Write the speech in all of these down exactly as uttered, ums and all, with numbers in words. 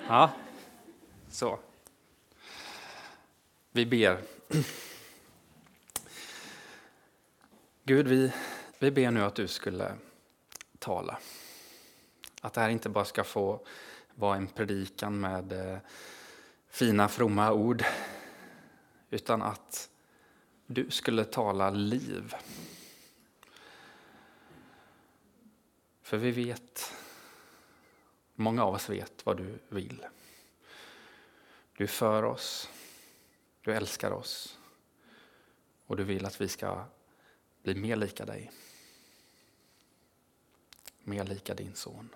Ja, så. Vi ber. Gud, vi, vi ber nu att du skulle tala. Att det här inte bara ska få vara en predikan med eh, fina fromma ord, utan att du skulle tala liv. För vi vet, många av oss vet vad du vill. Du för oss, du älskar oss och du vill att vi ska bli mer lika dig. Mer lika din son.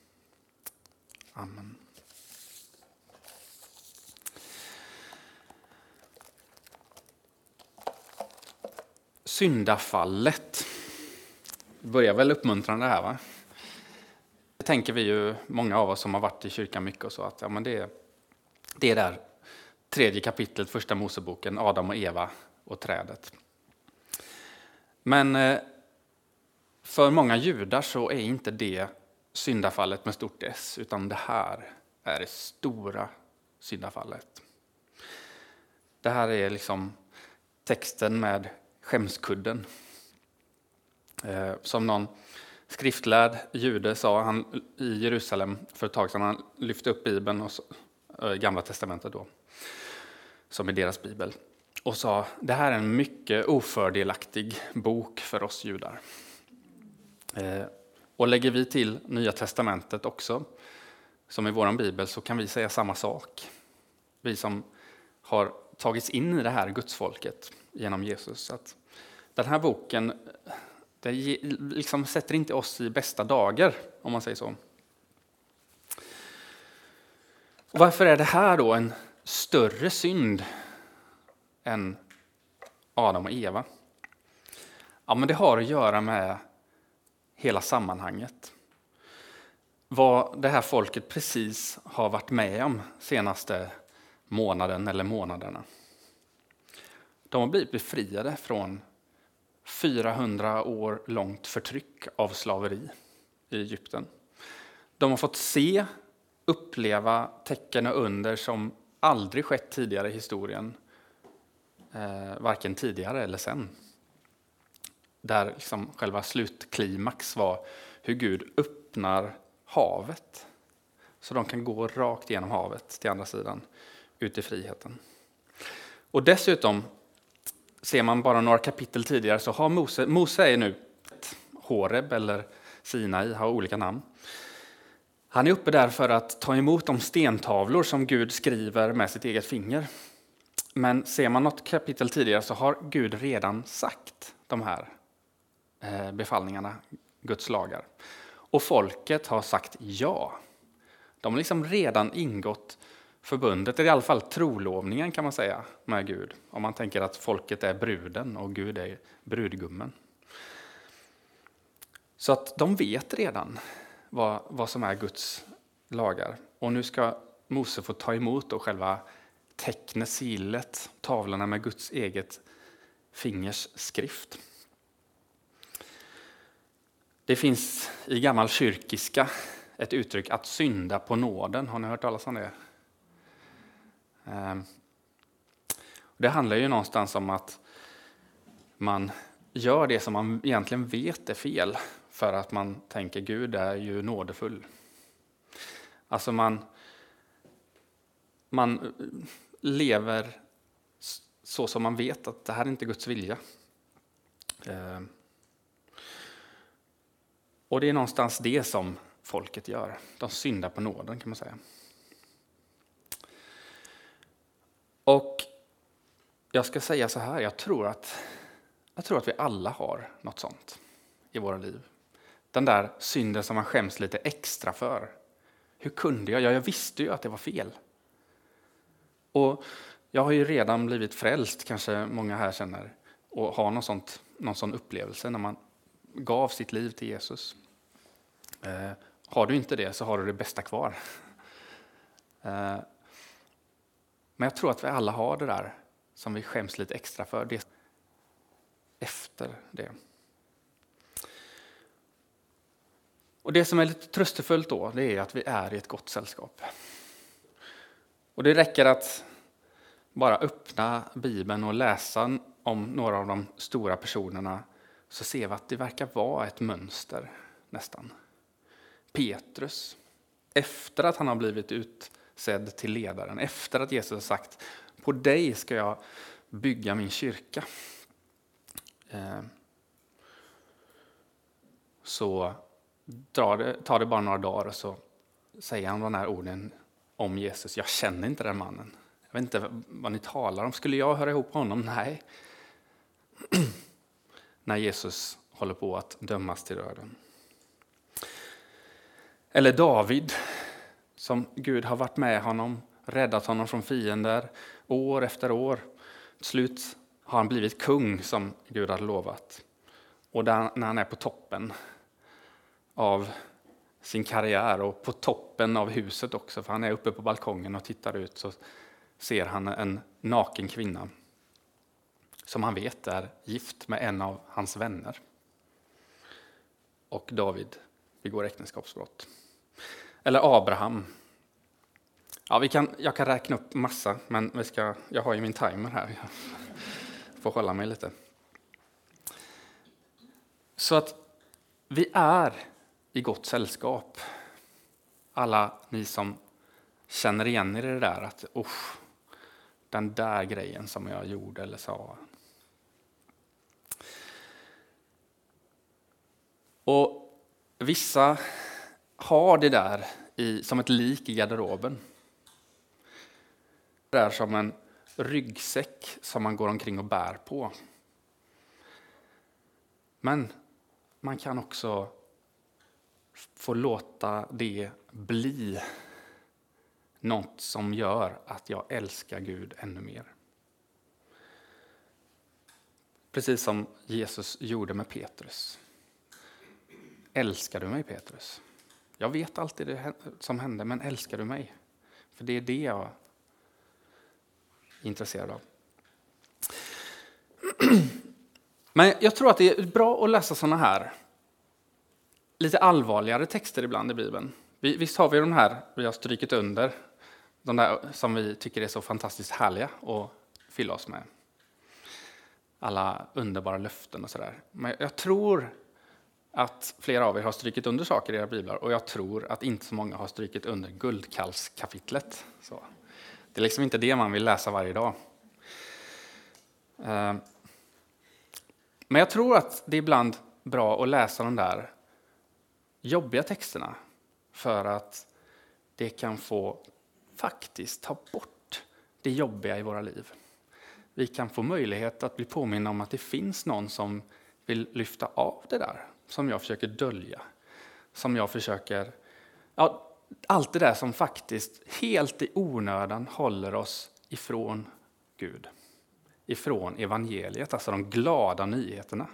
Amen. Syndafallet. Det börjar väl uppmuntrande här, va? Det tänker vi ju, många av oss som har varit i kyrkan mycket och så, att ja, men det, det är där tredje kapitlet, första Moseboken, Adam och Eva och trädet. Men för många judar så är inte det syndafallet med stort S, utan det här är det stora syndafallet. Det här är liksom texten med skämskudden. Eh, som någon skriftlärd jude sa han i Jerusalem för ett tag sedan, han lyfte upp Bibeln, och så, äh, Gamla testamentet då, som är deras bibel, och sa det här är en mycket ofördelaktig bok för oss judar. Eh, och lägger vi till Nya testamentet också, som i vår bibel, så kan vi säga samma sak. Vi som har tagits in i det här gudsfolket genom Jesus. Att den här boken, det liksom sätter inte oss i bästa dagar, om man säger så. Och varför är det här då en större synd än Adam och Eva? Ja, men det har att göra med hela sammanhanget. Vad det här folket precis har varit med om senaste månaden eller månaderna. De har blivit befriade från fyrahundra år långt förtryck av slaveri i Egypten. De har fått se, uppleva tecken och under som aldrig skett tidigare i historien. Eh, varken tidigare eller sen. Där liksom själva slutklimax var hur Gud öppnar havet. Så de kan gå rakt genom havet till andra sidan, ut i friheten. Och dessutom, ser man bara några kapitel tidigare, så har Mose, Mose är nu Horeb eller Sinai, har olika namn. Han är uppe där för att ta emot de stentavlor som Gud skriver med sitt eget finger. Men ser man något kapitel tidigare så har Gud redan sagt de här befallningarna, Guds lagar. Och folket har sagt ja. De har liksom redan ingått förbundet, i alla fall trolovningen kan man säga, med Gud. Om man tänker att folket är bruden och Gud är brudgummen. Så att de vet redan vad, vad som är Guds lagar. Och nu ska Mose få ta emot då själva tecknet, silet, tavlorna med Guds eget fingers skrift. Det finns i gammal kyrkiska ett uttryck att synda på nåden. Har ni hört talas om det? Det handlar ju någonstans om att man gör det som man egentligen vet är fel, för att man tänker Gud är ju nådefull. Alltså man, man lever så som man vet att det här är inte Guds vilja. Och det är någonstans det som folket gör. De syndar på nåden, kan man säga. Och jag ska säga så här, jag tror att, jag tror att vi alla har något sånt i våra liv. Den där synden som man skäms lite extra för. Hur kunde jag? Ja, jag visste ju att det var fel. Och jag har ju redan blivit frälst, kanske många här känner, och har någon, sånt, någon sån upplevelse när man gav sitt liv till Jesus. Eh, har du inte det så har du det bästa kvar. Eh, men jag tror att vi alla har det där som vi skäms lite extra för. Det efter det. Och det som är lite tröstefullt då, det är att vi är i ett gott sällskap. Och det räcker att bara öppna Bibeln och läsa om några av de stora personerna, så ser vi att det verkar vara ett mönster nästan. Petrus, efter att han har blivit utsedd till ledaren, efter att Jesus har sagt, på dig ska jag bygga min kyrka. Så tar det, tar det bara några dagar och så säger han de här orden om Jesus. Jag känner inte den mannen. Jag vet inte vad ni talar om. Skulle jag höra ihop honom? Nej. När Jesus håller på att dömas till döden. Eller David, som Gud har varit med honom, räddat honom från fiender år efter år. Till slut har han blivit kung som Gud hade lovat. Och där, när han är på toppen av sin karriär och på toppen av huset också, för han är uppe på balkongen och tittar ut, så ser han en naken kvinna som han vet är gift med en av hans vänner. Och David begår äktenskapsbrott. Eller Abraham. Ja, vi kan, jag kan räkna upp massa, men vi ska, jag har ju min timer här. Jag får hålla mig lite. Så att vi är i gott sällskap. Alla ni som känner igen er i det där, att oh, den där grejen som jag gjorde eller sa. Och vissa har det där i, som ett lik i garderoben. Det är som en ryggsäck som man går omkring och bär på. Men man kan också få låta det bli något som gör att jag älskar Gud ännu mer. Precis som Jesus gjorde med Petrus. Älskar du mig, Petrus? Jag vet alltid det som hände, men älskar du mig? För det är det jag är intresserad av. Men jag tror att det är bra att läsa såna här lite allvarligare texter ibland i Bibeln. Visst har vi de här vi har strykit under, de där som vi tycker är så fantastiskt härliga att fylla oss med. Alla underbara löften och sådär. Men jag tror att flera av er har strykit under saker i era biblar, och jag tror att inte så många har strykit under guldkalvskapitlet. Så. Det är liksom inte det man vill läsa varje dag. Men jag tror att det är ibland bra att läsa de där jobbiga texterna, för att det kan få faktiskt ta bort det jobbiga i våra liv. Vi kan få möjlighet att bli påminna om att det finns någon som vill lyfta av det där som jag försöker dölja. Som jag försöker... Ja, allt det där som faktiskt helt i onödan håller oss ifrån Gud. Ifrån evangeliet, alltså de glada nyheterna.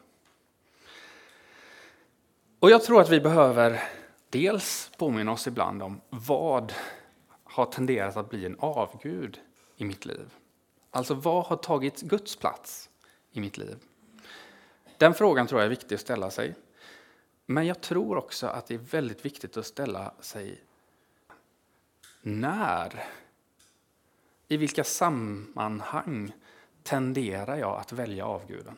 Och jag tror att vi behöver dels påminna oss ibland om vad har tenderat att bli en avgud i mitt liv. Alltså vad har tagit Guds plats i mitt liv? Den frågan tror jag är viktig att ställa sig. Men jag tror också att det är väldigt viktigt att ställa sig när, i vilka sammanhang tenderar jag att välja avguden?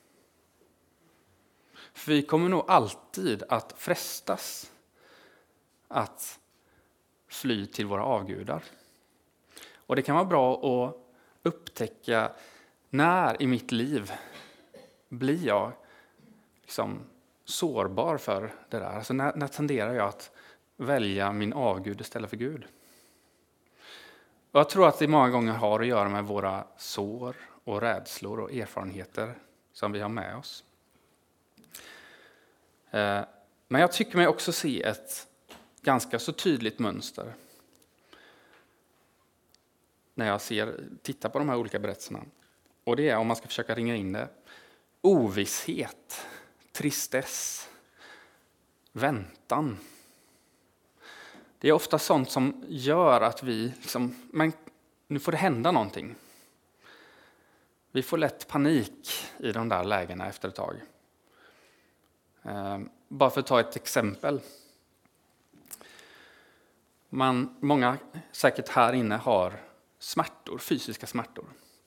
För vi kommer nog alltid att frestas att fly till våra avgudar. Och det kan vara bra att upptäcka när i mitt liv blir jag liksom sårbar för det där. Alltså när, när tenderar jag att välja min avgud istället för Gud? Och jag tror att det många gånger har att göra med våra sår och rädslor och erfarenheter som vi har med oss. Men jag tycker mig också se ett ganska så tydligt mönster när jag ser, tittar på de här olika berättelserna. Och det är, om man ska försöka ringa in det, ovisshet, tristess, väntan. Det är ofta sånt som gör att vi, liksom, men nu får det hända någonting. Vi får lätt panik i de där lägena efter ett tag. Eh, bara för att ta ett exempel. Man, många säkert här inne har smärtor, fysiska smärtor.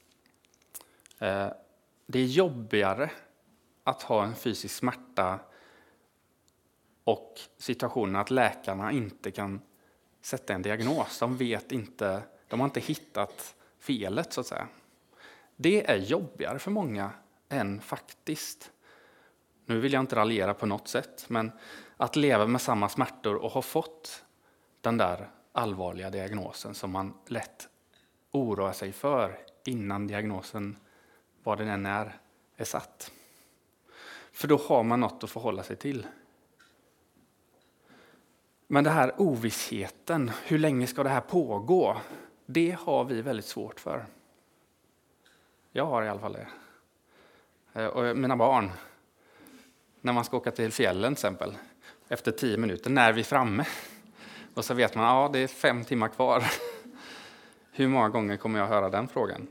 Det är jobbigare att ha en fysisk smärta och situationen att läkarna inte kan sätta en diagnos. De vet inte, de har inte hittat felet så att säga. Det är jobbigare för många än faktiskt. Nu vill jag inte raljera på något sätt, men att leva med samma smärtor och ha fått den där allvarliga diagnosen som man lätt oroar sig för innan diagnosen, vad den än är, är satt. För då har man något att förhålla sig till. Men det här ovissheten, hur länge ska det här pågå? Det har vi väldigt svårt för. Jag har i alla fall det. Och mina barn, när man ska åka till fjällen till exempel, efter tio minuter, när vi är framme. Och så vet man, ja det är fem timmar kvar. Hur många gånger kommer jag höra den frågan?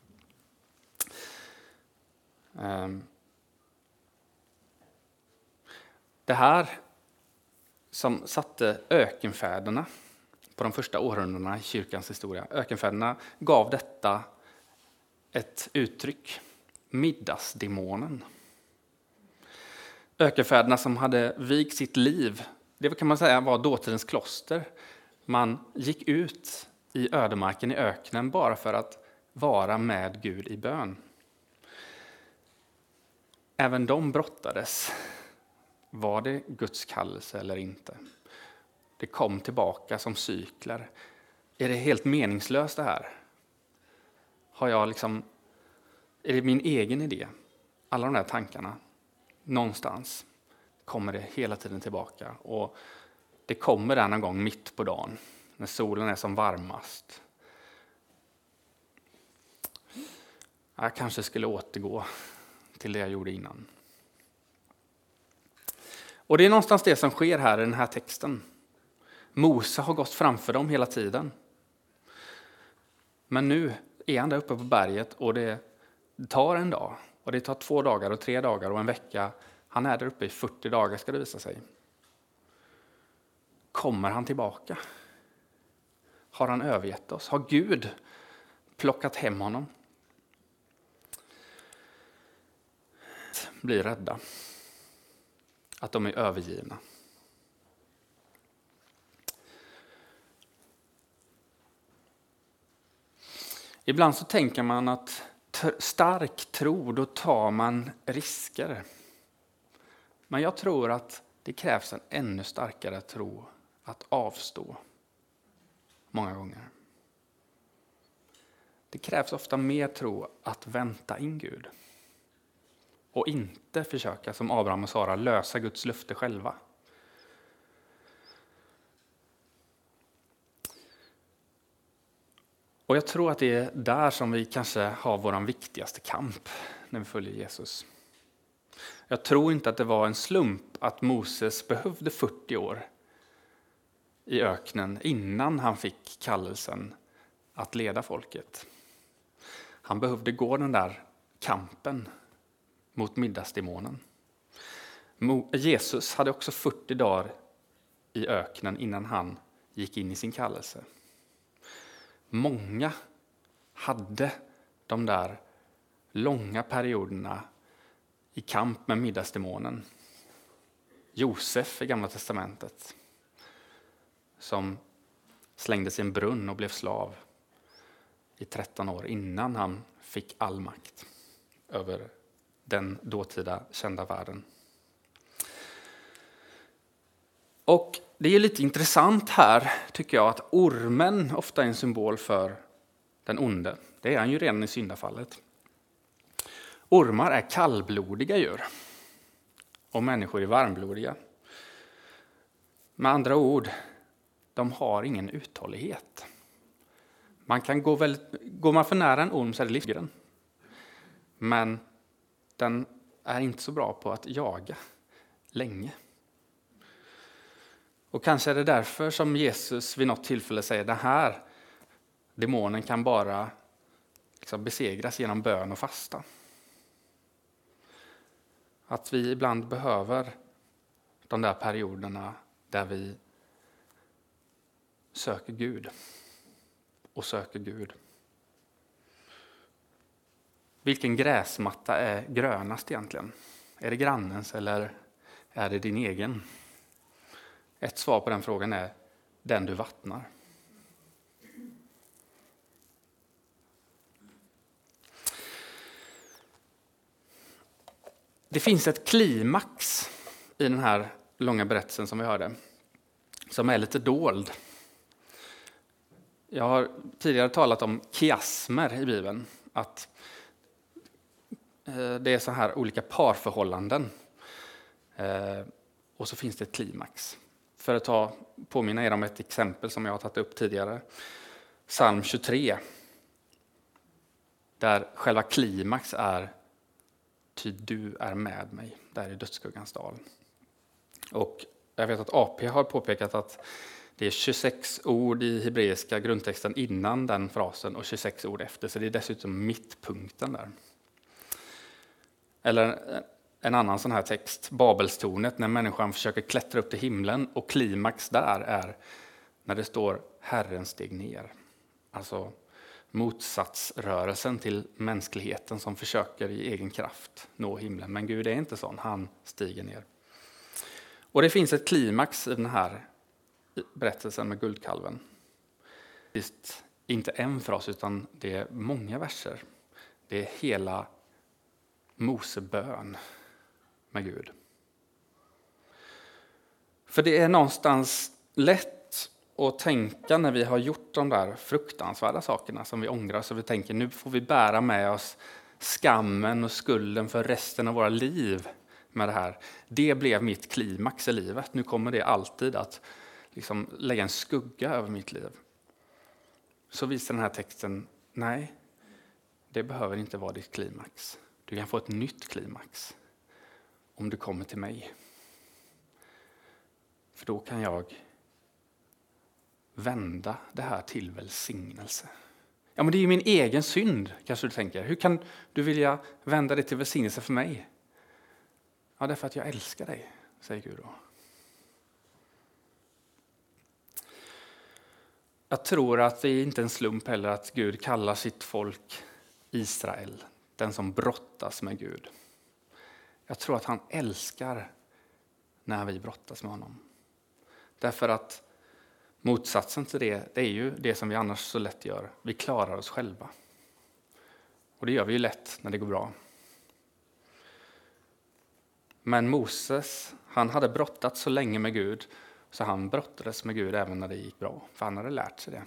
Det här som satte ökenfäderna på de första århundradena i kyrkans historia. Ökenfäderna gav detta ett uttryck. Middagsdemonen. Ökenfäderna som hade vigt sitt liv, det kan man säga var dåtidens kloster. Man gick ut i ödemarken i öknen bara för att vara med Gud i bön. Även de brottades. Var det Guds kallelse eller inte? Det kom tillbaka som cykler. Är det helt meningslöst det här? Har jag liksom, är det min egen idé? Alla de här tankarna, någonstans kommer det hela tiden tillbaka. Och det kommer där någon gång mitt på dagen, när solen är som varmast. Jag kanske skulle återgå till det jag gjorde innan. Och det är någonstans det som sker här i den här texten. Mose har gått framför dem hela tiden. Men nu är han där uppe på berget och det tar en dag. Och det tar två dagar och tre dagar och en vecka. Han är där uppe i fyrtio dagar ska det visa sig. Kommer han tillbaka? Har han övergett oss? Har Gud plockat hem honom? Blir rädda. Att de är övergivna. Ibland så tänker man att stark tro, då tar man risker. Men jag tror att det krävs en ännu starkare tro att avstå. Många gånger. Det krävs ofta mer tro att vänta in Gud. Och inte försöka, som Abraham och Sara, lösa Guds löfte själva. Och jag tror att det är där som vi kanske har vår viktigaste kamp när vi följer Jesus. Jag tror inte att det var en slump att Moses behövde fyrtio år i öknen innan han fick kallelsen att leda folket. Han behövde gå den där kampen mot middagsdemonen. Jesus hade också fyrtio dagar i öknen innan han gick in i sin kallelse. Många hade de där långa perioderna i kamp med middagsdemonen. Josef i Gamla testamentet som slängdes i en brunn och blev slav i tretton år innan han fick all makt över den dåtida kända världen. Och det är lite intressant här tycker jag att ormen ofta är en symbol för den onde. Det är han ju redan i syndafallet. Ormar är kallblodiga djur och människor är varmblodiga. Med andra ord, de har ingen uthållighet. Man kan gå väldigt, går man för nära en orm så är det livsgren. Men den är inte så bra på att jaga länge. Och kanske är det därför som Jesus vid något tillfälle säger den här demonen kan bara liksom besegras genom bön och fasta. Att vi ibland behöver de där perioderna där vi söker Gud och söker Gud vilken gräsmatta är grönast egentligen? Är det grannens eller är det din egen? Ett svar på den frågan är den du vattnar. Det finns ett klimax i den här långa berättelsen som vi hörde, som är lite dold. Jag har tidigare talat om kiasmer i Bibeln, att det är så här olika parförhållanden. Och så finns det ett klimax. För att ta, påminna er om ett exempel som jag har tagit upp tidigare. Psalm tjugotre. Där själva klimax är ty du är med mig, där i dödsskuggans dal. Och jag vet att A P har påpekat att det är tjugosex ord i hebreiska grundtexten innan den frasen och tjugosex ord efter, så det är dessutom mittpunkten där. Eller en annan sån här text, Babelstornet, när människan försöker klättra upp till himlen, och klimax där är när det står Herren steg ner. Alltså motsatsrörelsen till mänskligheten som försöker i egen kraft nå himlen. Men Gud är inte sån, han stiger ner. Och det finns ett klimax i den här berättelsen med guldkalven. Det är inte en fras utan det är många verser. Det är hela Mosebön med Gud. För det är någonstans lätt att tänka när vi har gjort de där fruktansvärda sakerna som vi ångrar, så vi tänker nu får vi bära med oss skammen och skulden för resten av våra liv med det här. Det blev mitt klimax i livet. Nu kommer det alltid att liksom lägga en skugga över mitt liv. Så visar den här texten, nej, det behöver inte vara ditt klimax. Du kan få ett nytt klimax om du kommer till mig. För då kan jag vända det här till välsignelse. Ja, men det är ju min egen synd, kanske du tänker. Hur kan du vilja vända det till välsignelse för mig? Ja, det är för att jag älskar dig, säger Gud då. Jag tror att det är inte en slump heller att Gud kallar sitt folk Israel, den som brottas med Gud. Jag tror att han älskar när vi brottas med honom. Därför att motsatsen till det, det är ju det som vi annars så lätt gör. Vi klarar oss själva. Och det gör vi ju lätt när det går bra. Men Moses, han hade brottats så länge med Gud, så han brottades med Gud även när det gick bra. För han hade lärt sig det.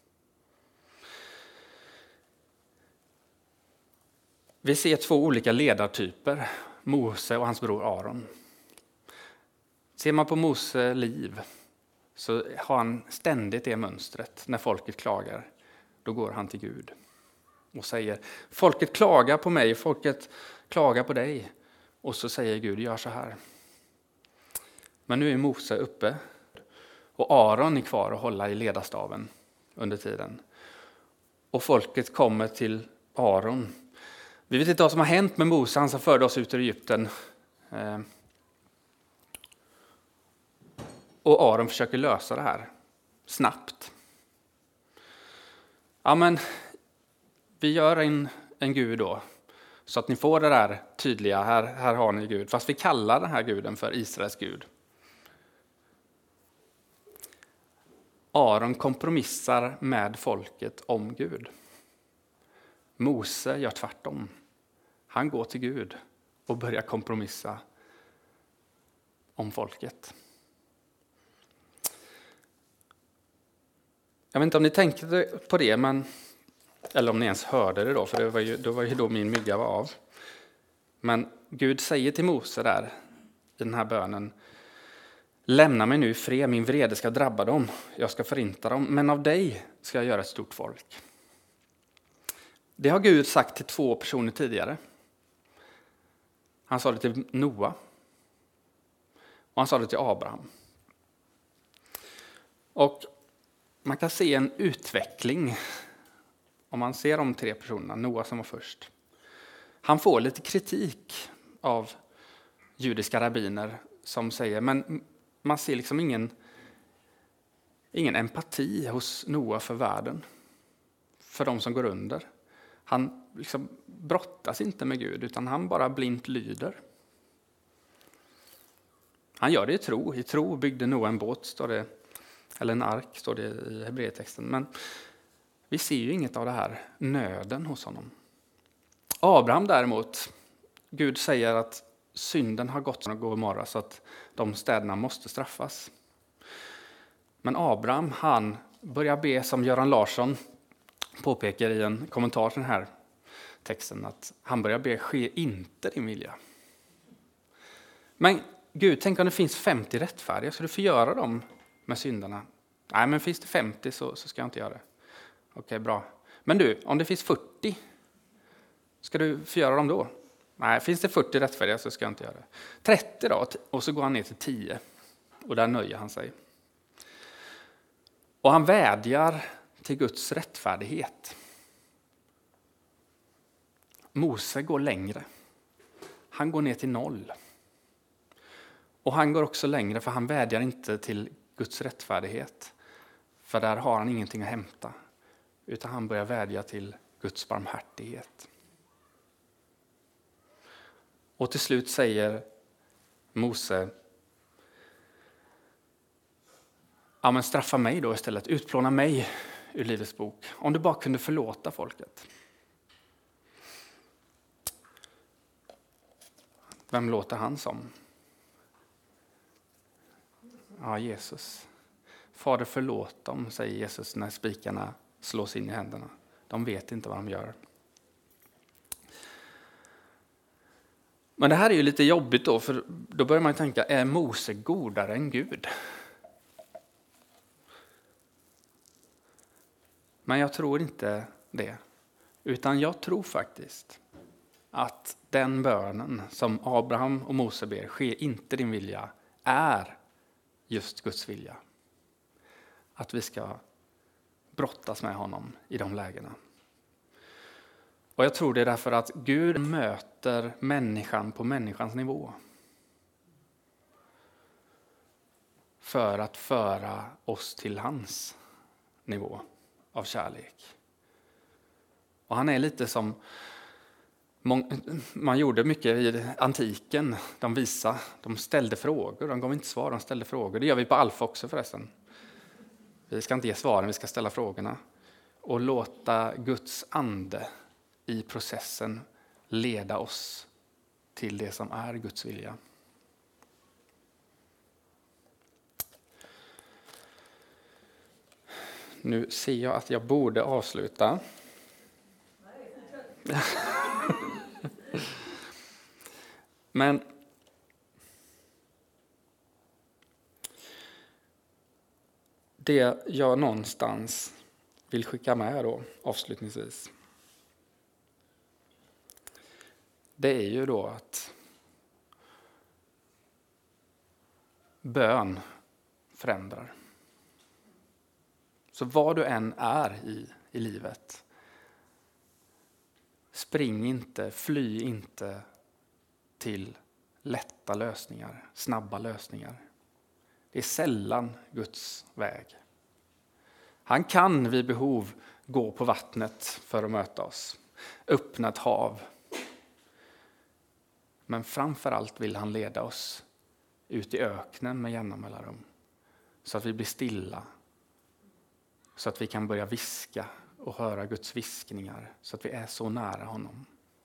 Vi ser två olika ledartyper, Mose och hans bror Aron. Ser man på Mose liv så har han ständigt det mönstret. När folket klagar, då går han till Gud och säger, folket klagar på mig, folket klagar på dig. Och så säger Gud, gör så här. Men nu är Mose uppe och Aron är kvar och hålla i ledarstaven under tiden. Och folket kommer till Aron. Vi vet inte vad som har hänt med Mose, han som förde oss ut ur Egypten. Och Aron försöker lösa det här snabbt. Ja, men vi gör en, en Gud då. Så att ni får det där tydliga, här, här har ni Gud. Fast vi kallar den här guden för Israels Gud. Aron kompromissar med folket om Gud. Mose gör tvärtom. Han går till Gud och börjar kompromissa om folket. Jag vet inte om ni tänkte på det, men, eller om ni ens hörde det då, för det var ju, då var ju då min mygga var av. Men Gud säger till Mose där i den här bönen, lämna mig nu i fred, min vrede ska drabba dem, jag ska förinta dem, men av dig ska jag göra ett stort folk. Det har Gud sagt till två personer tidigare. Han sa det till Noa och han sa det till Abraham. Och man kan se en utveckling om man ser de tre personerna, Noa som var först. Han får lite kritik av judiska rabbiner som säger, men man ser liksom ingen, ingen empati hos Noa för världen, för de som går under. Han liksom brottas inte med Gud, utan han bara blint lyder. Han gör det i tro. I tro byggde Noa en båt, står det, eller en ark, står det i Hebreertexten. Men vi ser ju inget av det här nöden hos honom. Abraham däremot, Gud säger att synden har gått som går morgon, så att de städerna måste straffas. Men Abraham, han börjar be, som Göran Larsson påpekar i en kommentar till den här texten, att han börjar be, ske inte din vilja. Men Gud, tänk om det finns femtio rättfärdiga, ska du förgöra dem med synderna? Nej, men finns det femtio så, så ska jag inte göra det. Okej, bra. Men du, om det finns fyrtio, ska du förgöra dem då? Nej, finns det fyrtio rättfärdiga så ska jag inte göra det. trettio då, och så går han ner till tio. Och där nöjer han sig. Och han vädjar till Guds rättfärdighet. Mose går längre. Han går ner till noll. Och han går också längre, för han vädjar inte till Guds rättfärdighet. För där har han ingenting att hämta. Utan han börjar vädja till Guds barmhärtighet. Och till slut säger Mose, ja, men straffa mig då istället, utplåna mig ur livets bok. Om du bara kunde förlåta folket. Vem låter han som? Ja, Jesus. Fader, förlåt dem, säger Jesus när spikarna slås in i händerna. De vet inte vad de gör. Men det här är ju lite jobbigt då, för då börjar man tänka, är Mose godare än Gud? Men jag tror inte det. Utan jag tror faktiskt att den bönen som Abraham och Mose ber, ske inte din vilja, är just Guds vilja. Att vi ska brottas med honom i de lägena. Och jag tror det är därför att Gud möter människan på människans nivå. För att föra oss till hans nivå av kärlek. Och han är lite som man gjorde mycket i antiken. De visade, de ställde frågor, de gav inte svar, de ställde frågor. Det gör vi på Alfa också förresten. Vi ska inte ge svaren, vi ska ställa frågorna. Och låta Guds ande i processen leda oss till det som är Guds vilja. Nu ser jag att jag borde avsluta. Men det jag någonstans vill skicka med då avslutningsvis, det är ju då att bön förändrar. Så vad du än är i, i livet, spring inte, fly inte till lätta lösningar, snabba lösningar. Det är sällan Guds väg. Han kan vid behov gå på vattnet för att möta oss, öppna ett hav. Men framför allt vill han leda oss ut i öknen med jämna mellanrum. Så att vi blir stilla. Så att vi kan börja viska och höra Guds viskningar. Så att vi är så nära honom.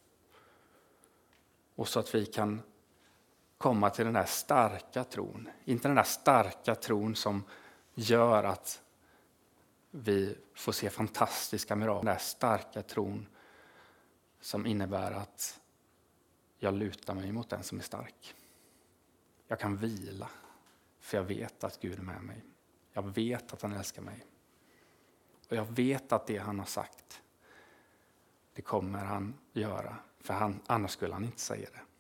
Och så att vi kan komma till den där starka tron. Inte den där starka tron som gör att vi får se fantastiska mirakel. Den där starka tron som innebär att jag lutar mig mot den som är stark. Jag kan vila, för jag vet att Gud är med mig. Jag vet att han älskar mig. Och jag vet att det han har sagt, det kommer han göra. För han, annars skulle han inte säga det.